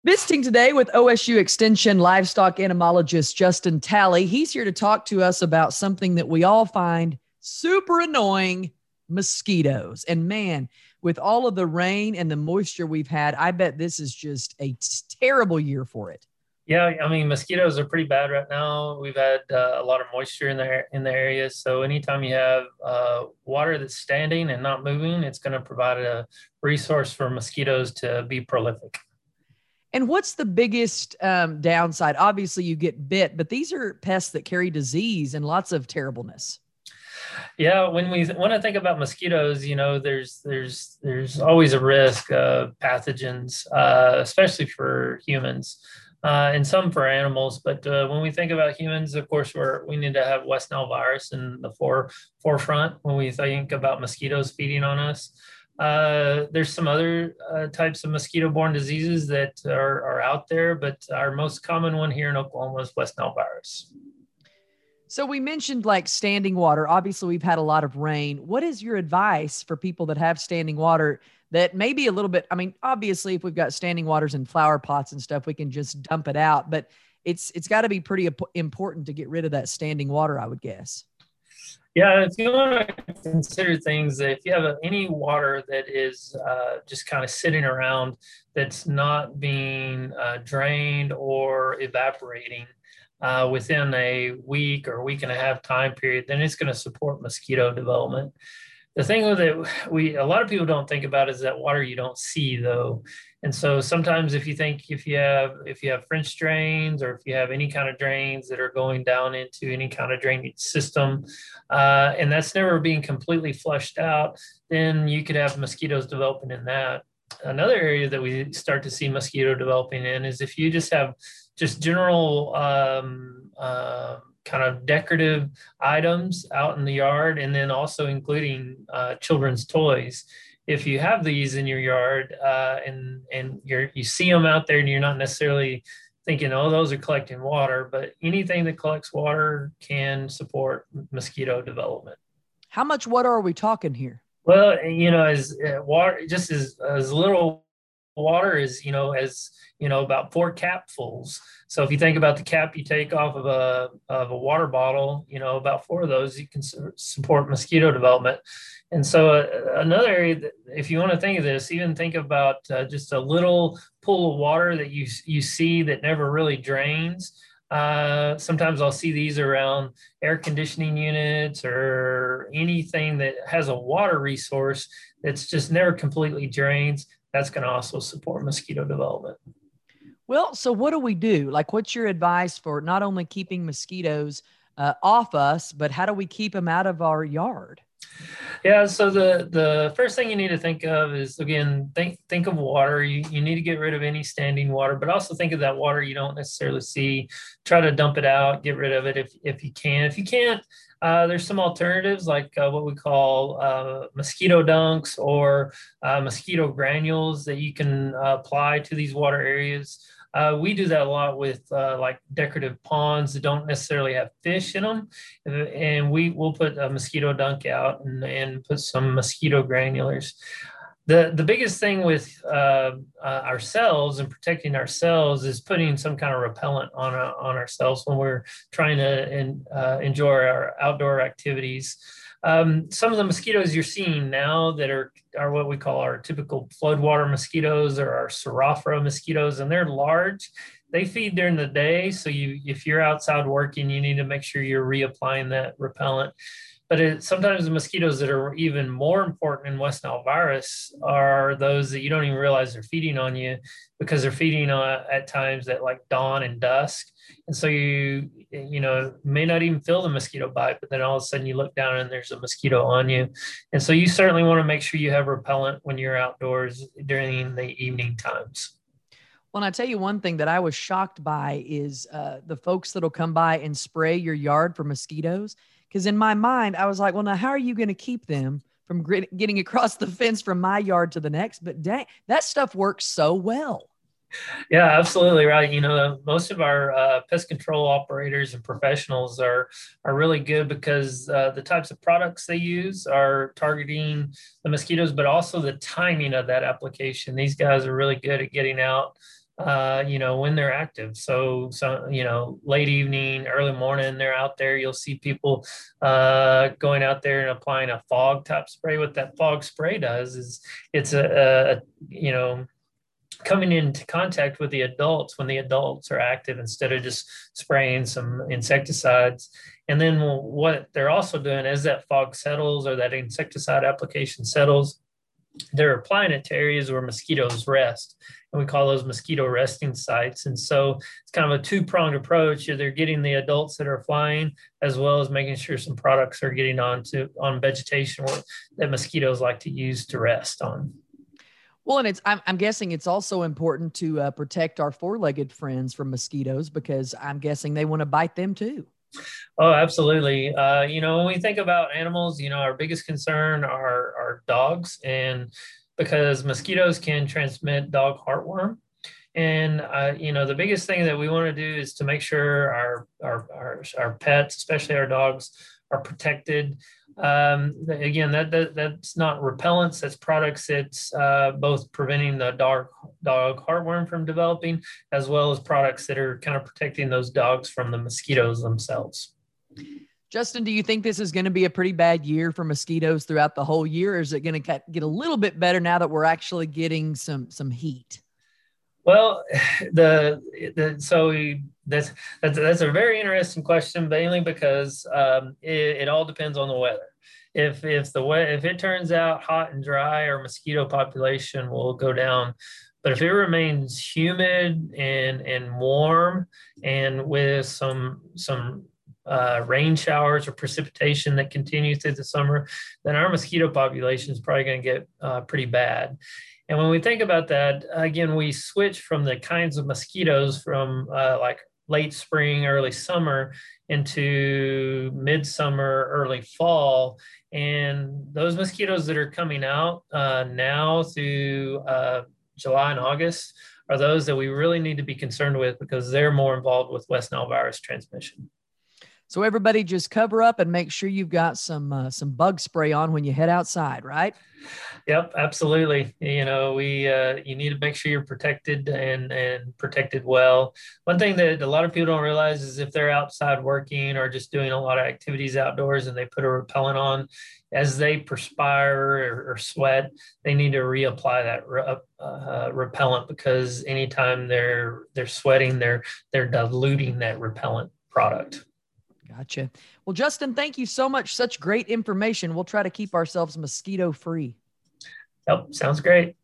Visiting today with OSU Extension livestock entomologist Justin Talley. He's here to talk to us about something that we all find super annoying: mosquitoes. And man, with all of the rain and the moisture we've had, I bet this is just a terrible year for it. Yeah, I mean, mosquitoes are pretty bad right now. We've had a lot of moisture in the area, so anytime you have water that's standing and not moving, it's going to provide a resource for mosquitoes to be prolific. And what's the biggest downside? Obviously, you get bit, but these are pests that carry disease and lots of terribleness. Yeah, when I think about mosquitoes, there's always a risk of pathogens, especially for humans, and some for animals. But when we think about humans, of course, we need to have West Nile virus in the forefront when we think about mosquitoes feeding on us. There's some other types of mosquito-borne diseases that are out there, but our most common one here in Oklahoma is West Nile virus. So we mentioned like standing water. Obviously, we've had a lot of rain. What is your advice for people that have standing water that may be a little bit? I mean, obviously, if we've got standing waters in flower pots and stuff, we can just dump it out. But it's got to be pretty important to get rid of that standing water, I would guess. Yeah, if you want to consider things, if you have any water that is just kind of sitting around that's not being drained or evaporating within a week or week and a half time period, then it's going to support mosquito development. The thing with it, a lot of people don't think about is that water you don't see though. And so sometimes if you have French drains or if you have any kind of drains that are going down into any kind of drainage system, and that's never being completely flushed out, then you could have mosquitoes developing in that. Another area that we start to see mosquito developing in is if you just have just general kind of decorative items out in the yard, and then also including children's toys. If you have these in your yard and you see them out there and you're not necessarily thinking, oh, those are collecting water, but anything that collects water can support mosquito development. How much water are we talking here? Well, as water, just as little water as about 4 capfuls. So if you think about the cap you take off of a water bottle, about 4 of those you can support mosquito development. And so another area that, if you want to think of this, even think about just a little pool of water that you see that never really drains. Sometimes I'll see these around air conditioning units or anything that has a water resource that's just never completely drains. That's going to also support mosquito development. Well, so what do we do? Like, what's your advice for not only keeping mosquitoes off us, but how do we keep them out of our yard? Yeah, so the first thing you need to think of is, again, think of water. You need to get rid of any standing water, but also think of that water you don't necessarily see. Try to dump it out, get rid of it if you can. If you can't, there's some alternatives like what we call mosquito dunks or mosquito granules that you can apply to these water areas. We do that a lot with like decorative ponds that don't necessarily have fish in them, and will put a mosquito dunk out and put some mosquito granulars. The biggest thing with ourselves and protecting ourselves is putting some kind of repellent on ourselves when we're trying to enjoy our outdoor activities. Some of the mosquitoes you're seeing now that are what we call our typical floodwater mosquitoes or our Seraphra mosquitoes, and they're large. They feed during the day, so if you're outside working, you need to make sure you're reapplying that repellent. But sometimes the mosquitoes that are even more important in West Nile virus are those that you don't even realize they're feeding on you, because they're feeding at times at like dawn and dusk. And so you may not even feel the mosquito bite, but then all of a sudden you look down and there's a mosquito on you. And so you certainly want to make sure you have repellent when you're outdoors during the evening times. Well, and I tell you one thing that I was shocked by is the folks that'll come by and spray your yard for mosquitoes. Because in my mind, I was like, well, now how are you going to keep them from getting across the fence from my yard to the next? But dang, that stuff works so well. Yeah, absolutely right. Most of our pest control operators and professionals are really good because the types of products they use are targeting the mosquitoes, but also the timing of that application. These guys are really good at getting out when they're active. So, late evening, early morning, they're out there. You'll see people going out there and applying a fog type spray. What that fog spray does is it's coming into contact with the adults when the adults are active instead of just spraying some insecticides. And then what they're also doing as that fog settles or that insecticide application settles, they're applying it to areas where mosquitoes rest. And we call those mosquito resting sites. And so it's kind of a two-pronged approach. They're getting the adults that are flying, as well as making sure some products are getting on vegetation that mosquitoes like to use to rest on. Well, and I'm guessing it's also important to protect our four-legged friends from mosquitoes, because I'm guessing they want to bite them too. Oh, absolutely. When we think about animals, our biggest concern are dogs, and because mosquitoes can transmit dog heartworm. And the biggest thing that we want to do is to make sure our pets, especially our dogs, are protected. Again, that's not repellents, that's products that's both preventing the dog heartworm from developing, as well as products that are kind of protecting those dogs from the mosquitoes themselves. Justin, do you think this is going to be a pretty bad year for mosquitoes throughout the whole year? Or is it going to get a little bit better now that we're actually getting some heat? Well, that's a very interesting question, mainly because it all depends on the weather. If it turns out hot and dry, our mosquito population will go down. But if it remains humid and warm, and with some rain showers or precipitation that continue through the summer, then our mosquito population is probably going to get pretty bad. And when we think about that, again, we switch from the kinds of mosquitoes from like late spring, early summer into midsummer, early fall. And those mosquitoes that are coming out now through July and August are those that we really need to be concerned with, because they're more involved with West Nile virus transmission. So everybody just cover up and make sure you've got some bug spray on when you head outside, right? Yep, absolutely. You need to make sure you're protected and protected well. One thing that a lot of people don't realize is if they're outside working or just doing a lot of activities outdoors and they put a repellent on, as they perspire or sweat, they need to reapply that repellent, because anytime they're sweating, they're diluting that repellent product. Gotcha. Well, Justin, thank you so much. Such great information. We'll try to keep ourselves mosquito free. Yep, sounds great.